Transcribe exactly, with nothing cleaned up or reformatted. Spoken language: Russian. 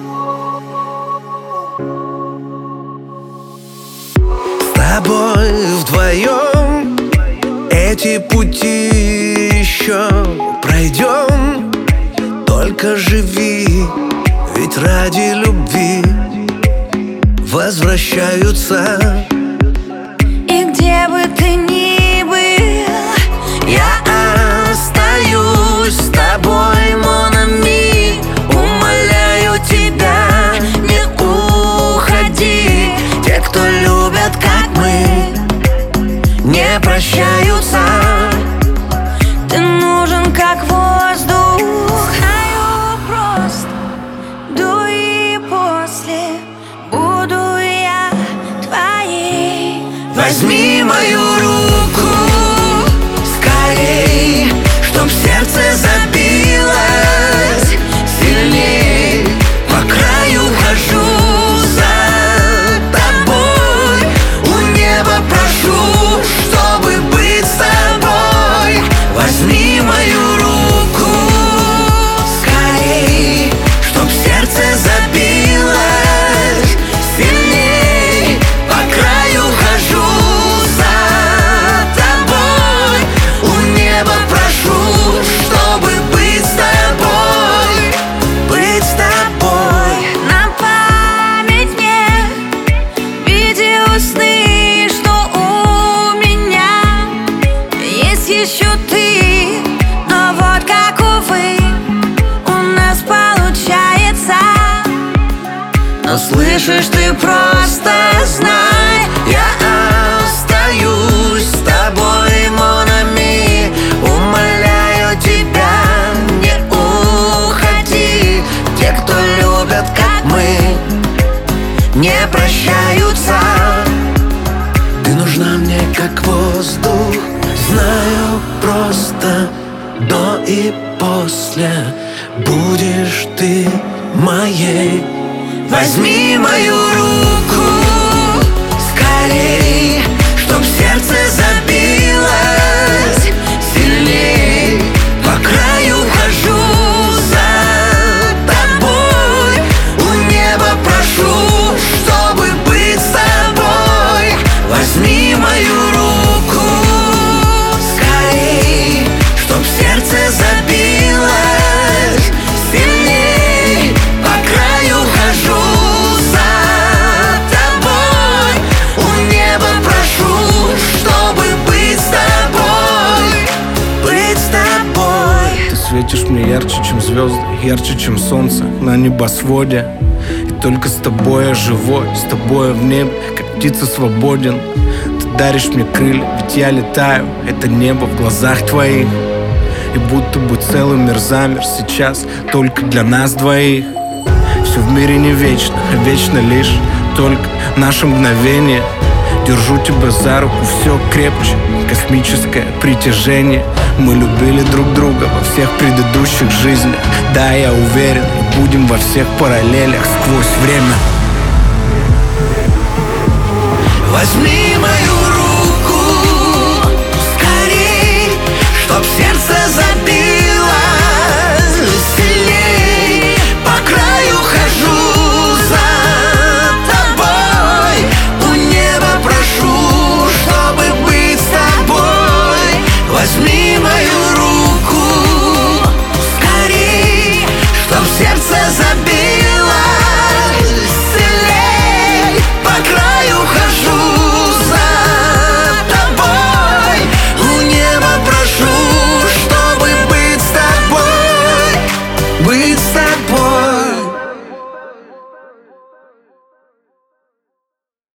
С тобой вдвоем эти пути еще пройдем. Только живи, ведь ради любви возвращаются. И где бы ты ни был, я остаюсь с тобой, mon ami. Умоляю тебя, не уходи. Те, кто любят, как мы, не прощаются. ты нужен как воздух. Знаю, просто до и после буду я твоей. Возьми мою руку скорей, чтоб сердце забилось сильней. По краю хожу за тобой, у неба прошу, чтобы быть с тобой. Возьми мою руку скорей, чтоб сердце забилось сильней. По краю хожу за тобой, у неба прошу, чтобы быть с тобой. Быть с тобой. На память мне видео сны, что у меня есть еще ты. Но вот как, увы, у нас получается. Но слышишь, ты просто знай, я остаюсь с тобой, mon ami. Умоляю тебя, не уходи. Те, кто любят, как мы, не прощаются. Ты нужна мне, как воздух. Знаю, просто до и после будешь ты моей. Возьми мою руку скорей, чтоб сердце забилось сильней. По краю хожу за тобой, у неба прошу, чтобы быть с тобой. Возьми мою руку скорей, чтоб сердце забилось сильней. По краю хожу за тобой, у неба прошу, чтобы быть с тобой. Быть с тобой. Ты светишь мне ярче, чем звезды, ярче, чем солнце на небосводе. И только с тобой я живой, с тобой я в небе, как птица свободен. Ты даришь мне крылья, ведь я летаю, это небо в глазах твоих. И будто бы целый мир замер сейчас только для нас двоих. Все в мире не вечно, а вечно лишь только наше мгновение. Держу тебя за руку, все крепче, космическое притяжение. Мы любили друг друга во всех предыдущих жизнях. Да, я уверен, и будем во всех параллелях сквозь время. Возьми мою руку скорей, чтоб сердце забилось